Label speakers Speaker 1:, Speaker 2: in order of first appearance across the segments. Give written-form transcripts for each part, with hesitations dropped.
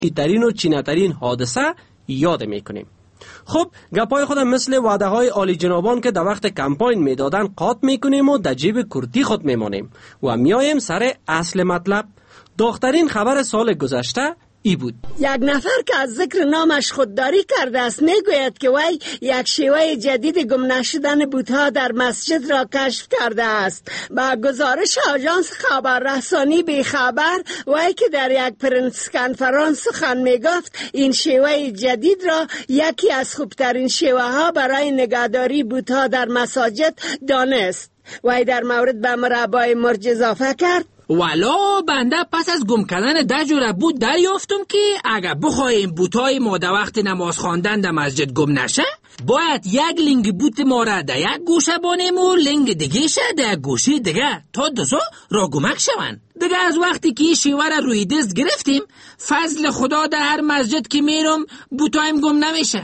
Speaker 1: ترین و چینه‌ترین حادثه یاد میکنیم. خب گپای خودم مثل وعده های عالی جنابان که در وقت کمپاین میدادن قاط میکنیم و در جیب کرتی خود میمانیم و میایم سر اصل مطلب. داغ‌ترین خبر سال گذشته ای بود.
Speaker 2: یک نفر که از ذکر نامش خودداری کرده است میگوید که وی یک شیوه جدید گم نشدن بت‌ها در مسجد را کشف کرده است. با گزارش آژانس خبررسانی بیخبر، وی که در یک پرنس کنفرانس سخن میگفت این شیوه جدید را یکی از خوبترین شیوه ها برای نگهداری بت‌ها در مساجد دانست. وی در مورد به مربای مرج اضافه کرد:
Speaker 3: والا بنده پس از گم کردن ده جور بوت دریافتم که اگر بخوایم بوتای ما در وقت نماز خواندن در مسجد گم نشه، باید یک لنگ بوت ما را در یک گوشه بانیم و لنگ دیگه شه در یک گوشه دیگه تا دوزا را گمک شوند. دیگه از وقتی که شیوه را روی دست گرفتیم، فضل خدا در هر مسجد که میرم بوتایم گم نمیشه.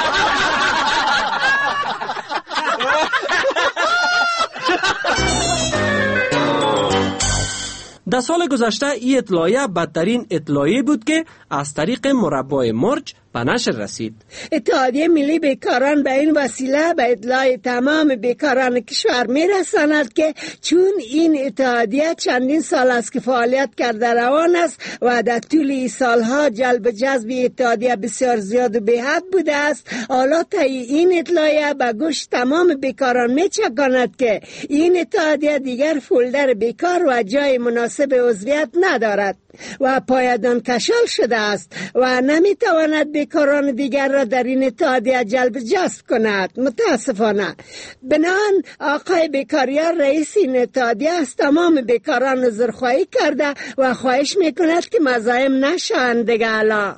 Speaker 1: در سال گذشته این اطلاعیه بدترین اطلاعیه بود که از طریق مربای مرج به نشر رسید.
Speaker 2: اتحادیه ملی بیکاران به این وسیله به اطلاع تمام بیکاران کشور میرساند که چون این اتحادیه چندین سال است که فعالیت کرده روان است و در طول این سالها جلب جذب اتحادیه بسیار زیاد و بی‌حد بوده است، حالا این اطلاعیه به گوش تمام بیکاران میچکاند که این اتحادیه دیگر فولدر بیکار و جای مناسب عضویت ندارد و پایدان کشال شده است و نمیتواند بیکاران دیگر را در این اتحادیه جلب جذب کند. متاسفانه بنان آقای بیکاریار رئیس این اتحادیه از تمام بیکاران عذرخواهی کرده و خواهش میکند که مزاحم نشوند دیگه. حالا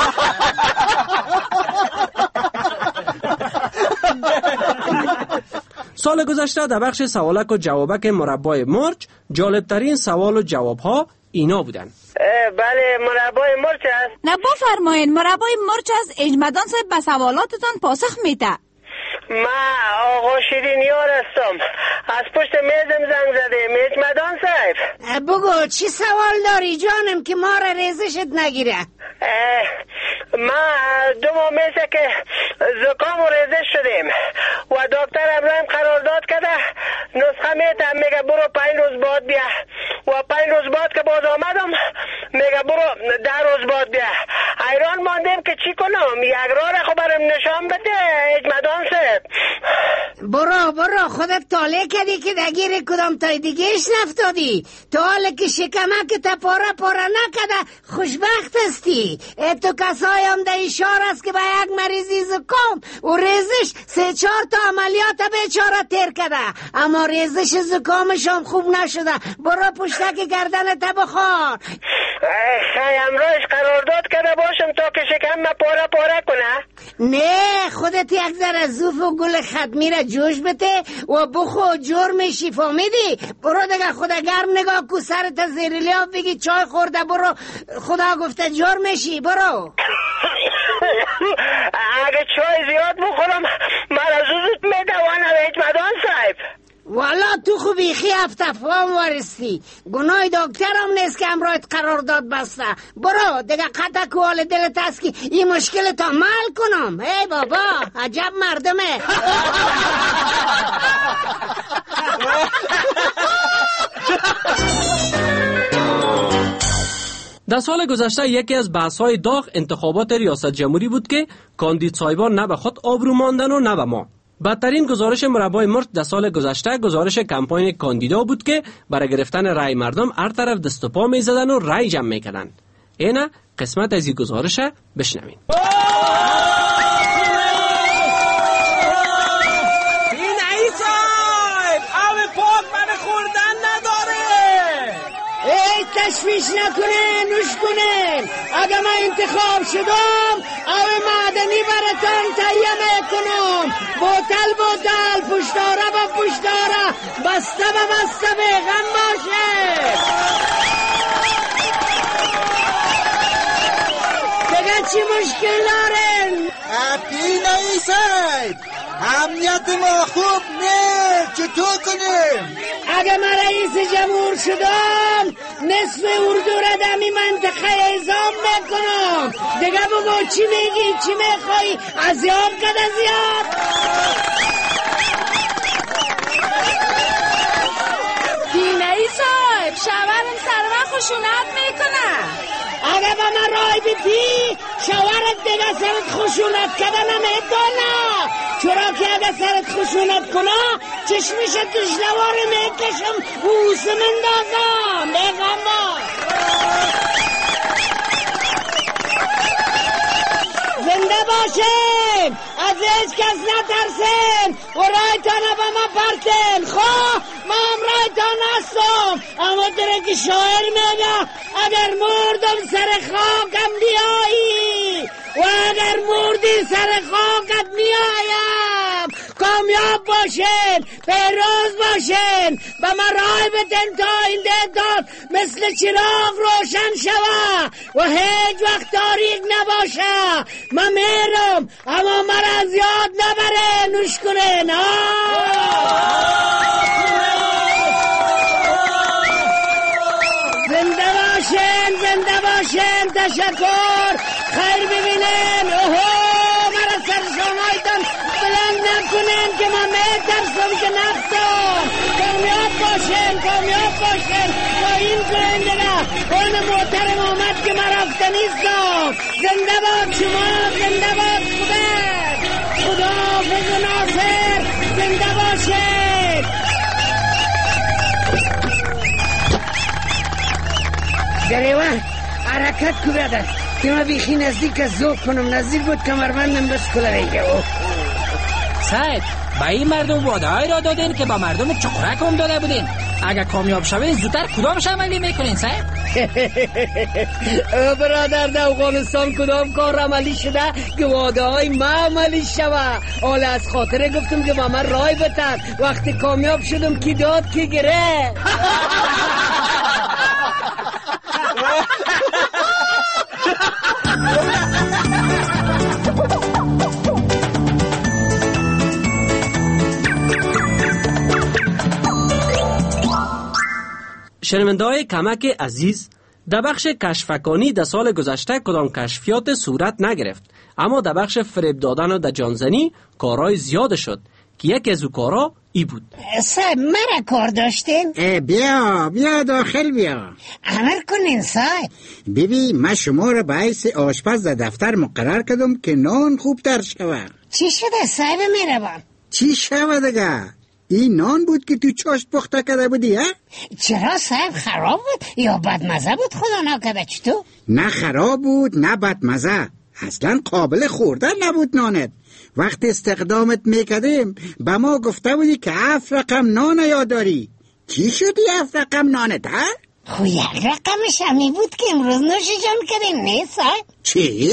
Speaker 1: سال گذشته در بخش سوالک و جوابک مربای مرج جالبترین سوال و جواب ها اینا بودن.
Speaker 4: بله، مربای مرج است.
Speaker 5: نه بفرمایین، مربای مرج از اجمدان صاحب به سوالاتتان پاسخ میده.
Speaker 4: ما آقا شیرینیار هستم، از پشت میزم زنگ زدیم. اجمدان صاحب
Speaker 2: بگو چی سوال داری جانم که ما را ریزشت نگیره؟
Speaker 4: ما 2 ماه میشه که زکام و ریزش شدیم و دکتر امرایم قرارداد کرده نسخه میتم، میگه برو 5 روز بعد بیا و 5 روز بعد که باز آمدم میگه برو 10 روز بعد بیا. حیران ماندیم که چی کنم، یک راه را خبرم نشان بده اجمدان صاحب.
Speaker 2: برو خودت طالع کردی که دگیر کدام تای دیگهش نفتادی. تو حالا که شکمک تا پاره نکده خوشبخت استی. تو کسایی هم در اشار است که به یک مریضی زکام و ریزش 3-4 تا عملیات بیچاره تیر کرده، اما ریزش زکامش هم خوب نشده. برو پشتک گردن تا بخور.
Speaker 4: امروز قرارداد کرده باشم تا که شکم پاره کنه.
Speaker 2: نه، خودت یک ذره زوف و گل ختمی را جوش بده و بخو جرم شفا میدی. برو دیگه خدا گرم نگاه کو سرت زیر لیاف بگی چای خورده. برو خدا گفته جرمشی. برو.
Speaker 4: اگه چای زیاد بخورم مرزوزت میدوانه اجمدان صاحب.
Speaker 2: والا تو خوبی خی افتفام وارستی. گناه دکتر هم نیست که امرایت قرارداد بسته. برو دیگه قطع کوال دلت است که این مشکل تا مل کنم. ای بابا عجب مردمه.
Speaker 1: در سال گذشته یکی از بحث‌های داغ انتخابات ریاست جمهوری بود که کاندید صاحبان نه به خود آبرو ماندن و نه به ما. بدترین گزارش مربای مرج در سال گذشته گزارش کمپاین کاندیدا بود که برای گرفتن رأی مردم هر طرف دست و پا می‌زدن و رأی جمع می‌کردن. اینا قسمت از این گزارش بشنوین.
Speaker 2: تشویش نکنین، نوش کنین. اگه من انتخاب شدم او معدنی براتان تهیه میکنم. بوتل پشتاره با پشتاره، بسته با بسته بیغم باشه. دیگه چی مشکل دارین؟
Speaker 6: بینایی صاحب، امنیت ما خوب نه، چطور کنیم؟
Speaker 2: اگه من رئیس جمهور شدم نصف اردو را دمی منطقه اعزام میکنم. دیگه بگو چی میگی، چی میخوایی؟ ازیاب کد ازیاب.
Speaker 5: دینایی صاحب، شوهرم سر وقت خشونت میکنه.
Speaker 2: اگه با من رای بدی شوهرت دیگه سرت خشونت کده نمیدونه، چرا که اگه سرت خشونت کنه چشمش دشلوار میکشم بوس مندازم. بگم با زنده باشین، از هیچ کس نترسین و رایتانه با ما پرتین. خواه ما هم رایتان هستم، اما داره که شاعر میگه اگر مردم سر خاکم بیایی و اگر مردی سر خاکت میایم. کامیاب باشین، پیروز باشین، به من رای بدین تا این داد مثل چراغ روشن شوه و هیچ وقت تاریک نباشه. من میرم اما مرا زیاد نبره، نوش کنین. زنده باشین، زنده باشین، تشکر، خیر ببینین. اوهو مرا سرشانایتان بلند نکنین که من میترسم که نفتم. کامیاب باشین، کامیاب باشین، تا این کنین دیگه اون محترم آمد که من رفته نیستم. زنده باد شما، زنده باد خدا حافظ ناصر، زنده باشین. گریوان حرکت کو برادر که ما بیخی نزدیک از زوب کنم. نزدیک بود کمربندم بس کله بگه.
Speaker 3: صاحب با این مردم وعده های را دادین که با مردم چقرک هم داده بودین. اگر کامیاب شوین زودتر کدامش عملی میکنین صاحب؟
Speaker 2: برادر در افغانستان کدام کار عملی شده که وعده های ما عملی شوه؟ حالا از خاطره گفتم که با من رای بتن، وقتی کامیاب شدم کی داد کی گره.
Speaker 1: شنونده‌های کمک عزیز، در بخش کشفکانی در سال گذشته کدام کشفیات صورت نگرفت، اما در بخش فریب دادن و در جانزنی کارهای زیاد شد که یکی از او کارها ای بود.
Speaker 2: صاحب مرا کار داشتین؟
Speaker 6: بیا داخل بیا.
Speaker 2: امر کنین صاحب.
Speaker 6: ببین من شما را به حیث آشپز در دفتر مقرر کردم که نان خوب تر شوه.
Speaker 2: چی شده صاحب مهربان؟
Speaker 6: چی شوه دیگه؟ این نان بود که تو چاشت پخته کرده بودی ها؟
Speaker 2: چرا صاحب خراب بود یا بدمزه بود خدا نکرده؟ چطور؟
Speaker 6: نه خراب بود نه بدمزه، اصلا قابل خوردن نبود نانت. وقت استقدامت میکردیم به ما گفته بودی که 7 رقم نان یاد داری. چی شدی 7 رقم نانت ها؟
Speaker 2: خو 1 رقمش همی بود که امروز نوش جان کردیم. نه صاحب.
Speaker 6: چی؟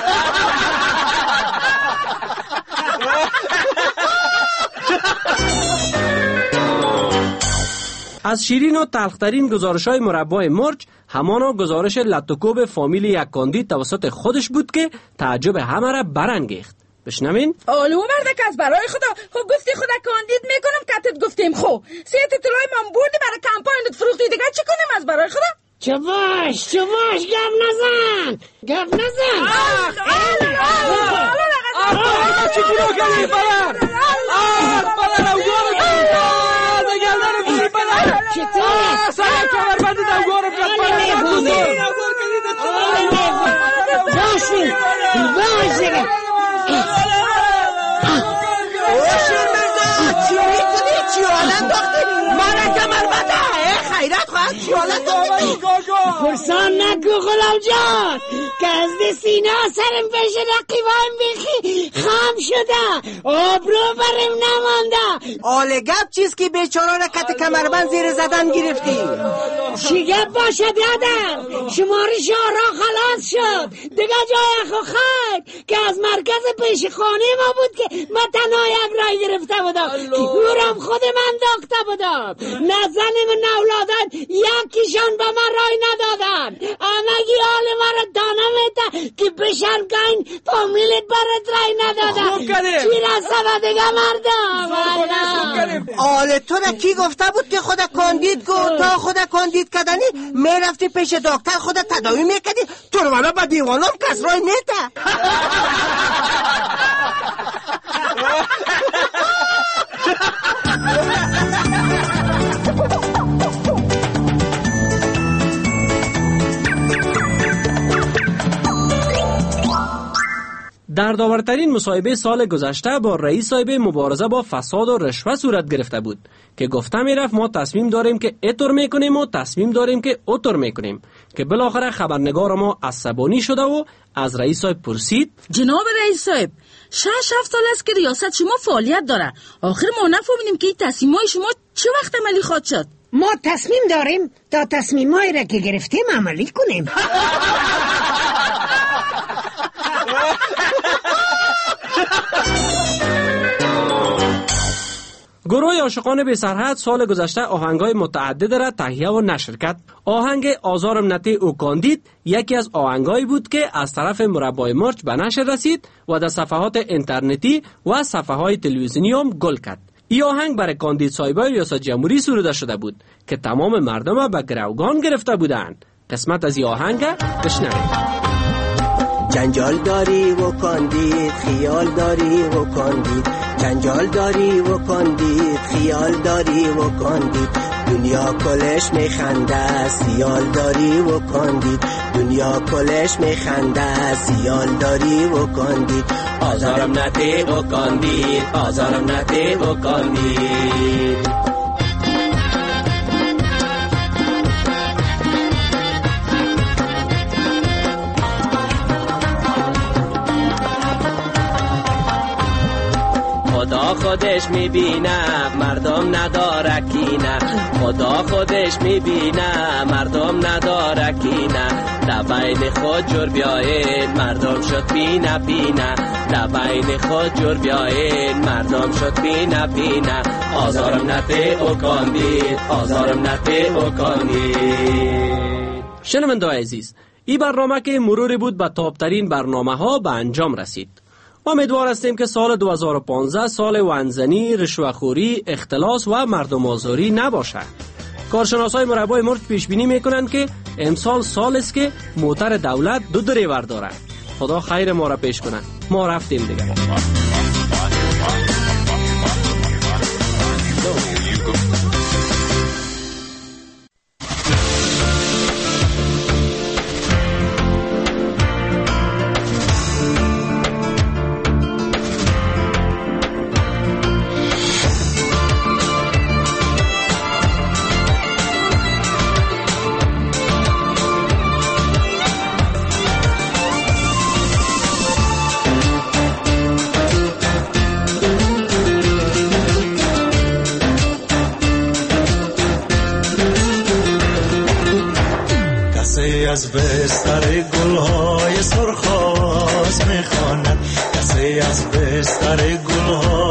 Speaker 1: از شیرین و تلخترین گزارش‌های مربای مرج همانا گزارش لطوکوب فامیل یک کاندید توسط خودش بود که تعجب همه را برانگیخت. بشنوین؟
Speaker 7: آلو مردک از برای خدا خب گفتی خدا کاندید میکنم کتت گفتیم خب 3 طلای من بردی برای کمپاینت فروختی دیگه چی کنیم از برای خدا؟
Speaker 2: چواش گپ نزن.
Speaker 3: چی برو گلی بلر
Speaker 2: چطوره؟
Speaker 3: سلام کمربند دوگارم
Speaker 2: باش دیگه.
Speaker 8: چی حالت داختی؟ مانا کمربنده خیرت خواهد چی حالت داختی؟
Speaker 2: فرسان نکو غلام جان که از دی سینه سرم پیش رقیبایم بیخی خام شده، آبرو برم نمانده.
Speaker 8: آله گپ چیز که بیچاران کت کمربند زیر زدن گرفتی.
Speaker 2: چی گپ باشد یادم شماری شهرها خلاص شد دیگه جای اخو خیر که از مرکز پیش خانه ما بود که من تنها یک رای گرفته بودم که اورم خود من داخته بودم. نه زنم نه اولادم 1 کیشان به من رای ندادن. همگی حال مرا دانه میده که بشرگاین فامیلت برات رای ندادن.
Speaker 1: خوب کردیم.
Speaker 2: چی رسده دیگه مردم؟
Speaker 8: آله تو را کی گفته بود که خود کاندید گو تا خود کاندید کدنی میرفتی پیش دکتر خود تداوی میکردی؟ تو رو منو با دیوانم کس رای نیده.
Speaker 1: دردآورترین مصاحبه سال گذشته با رئیس صاحب مبارزه با فساد و رشوه صورت گرفته بود که گفته میرفت ما تصمیم داریم که اینطور میکنیم و تصمیم داریم که اونطور میکنیم، که بالاخره خبرنگار ما عصبانی شده و از رئیس صاحب پرسید
Speaker 7: جناب رئیس صاحب 6-7 سال است که ریاست شما فعالیت داره، آخر ما نفهمیدیم که این تصمیمای شما چه وقت عملی خواهد شد؟
Speaker 2: ما تصمیم داریم تا تصمیمایی را که گرفتیم عملی کنیم.
Speaker 1: گروه عاشقان بی سرحد سال گذشته آهنگای متعدد را تهیه و نشر کرد. آهنگ آزارم نته او کاندید یکی از آهنگایی بود که از طرف مربای مرچ به نشر رسید و در صفحات اینترنتی و صفحه‌های تلویزیونی هم گل کرد. این آهنگ برای کاندید صاحب ریاست جمهوری سروده شده بود که تمام مردم به گروگان گرفته بودند. قسمت از این آهنگ بشنوید.
Speaker 8: جنجال داری و کاندید، خیال داری و کاندید، جنجال داری و کاندید، خیال داری و کاندید، دنیا کلش میخنده، سیال داری و کاندید، دنیا کلش میخنده، سیال داری و کاندید، آزارم نده و کاندید، آزارم نده و کاندید. خدا خودش میبینه مردم نداره کینه، خدا خودش میبینه مردم نداره کینه، در بین خود جور بیاین مردم شد بینه بینه، در بین خود جور بیاین مردم شد بینه بینه، آزارم نده او کاندید، آزارم نده او کاندید.
Speaker 1: شنونده‌های عزیز، این برنامه که مروری بود به تاپترین برنامه ها به انجام رسید. امیدوار هستیم که سال 2015 سال وانزنی، رشوه‌خوری، اختلاس و مردم آزاری نباشد. کارشناسای مربای مرچ پیش بینی میکنند که امسال سال است که موتر دولت دو دریور دارد. خدا خیر ما را پیش کنه. ما رفتیم دیگه.
Speaker 9: از بستر گلهای سرخ آواز میخواند، کسی از بستر گلهای